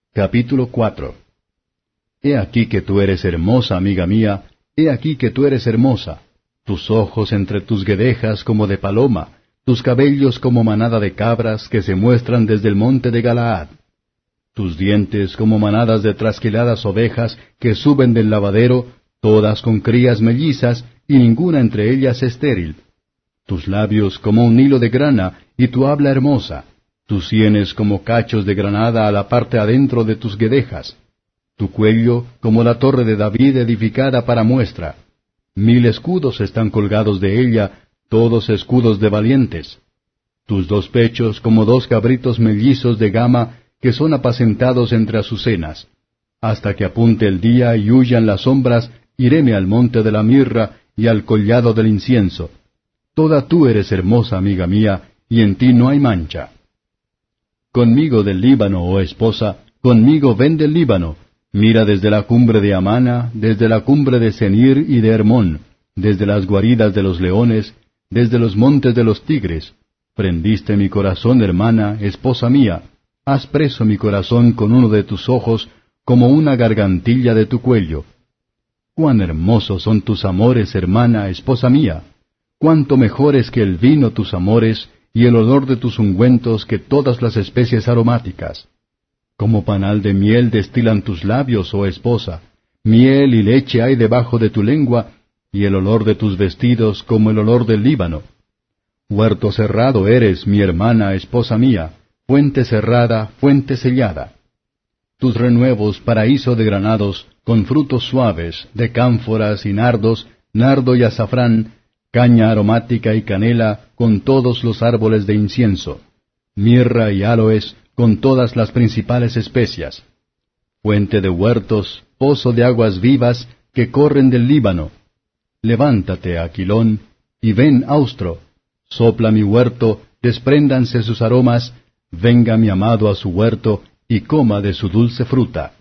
Capítulo 4. He aquí que tú eres hermosa, amiga mía, he aquí que tú eres hermosa. Tus ojos entre tus guedejas como de paloma, tus cabellos como manada de cabras que se muestran desde el monte de Galaad. Tus dientes como manadas de trasquiladas ovejas que suben del lavadero, todas con crías mellizas, y ninguna entre ellas estéril. Tus labios como un hilo de grana, y tu habla hermosa. Tus sienes como cachos de granada a la parte adentro de tus guedejas. Tu cuello como la torre de David edificada para muestra. 1000 escudos están colgados de ella, todos escudos de valientes. Tus 2 pechos como 2 cabritos mellizos de gama que son apacentados entre azucenas. Hasta que apunte el día y huyan las sombras, iréme al monte de la mirra y al collado del incienso. Toda tú eres hermosa, amiga mía, y en ti no hay mancha. Conmigo del Líbano, oh esposa, conmigo ven del Líbano. Mira desde la cumbre de Amana, desde la cumbre de Senir y de Hermón, desde las guaridas de los leones, desde los montes de los tigres. Prendiste mi corazón, hermana, esposa mía. Has preso mi corazón con uno de tus ojos, como una gargantilla de tu cuello. Cuán hermosos son tus amores, hermana, esposa mía. Cuánto mejores que el vino tus amores, y el olor de tus ungüentos que todas las especies aromáticas. Como panal de miel destilan tus labios, oh esposa. Miel y leche hay debajo de tu lengua, y el olor de tus vestidos como el olor del Líbano. Huerto cerrado eres, mi hermana, esposa mía, fuente cerrada, fuente sellada. Tus renuevos, paraíso de granados, con frutos suaves, de cánforas y nardos, nardo y azafrán, caña aromática y canela, con todos los árboles de incienso, mirra y áloes, con todas las principales especias. Fuente de huertos, pozo de aguas vivas, que corren del Líbano. Levántate, Aquilón, y ven, Austro. Sopla mi huerto, despréndanse sus aromas, venga mi amado a su huerto, y coma de su dulce fruta.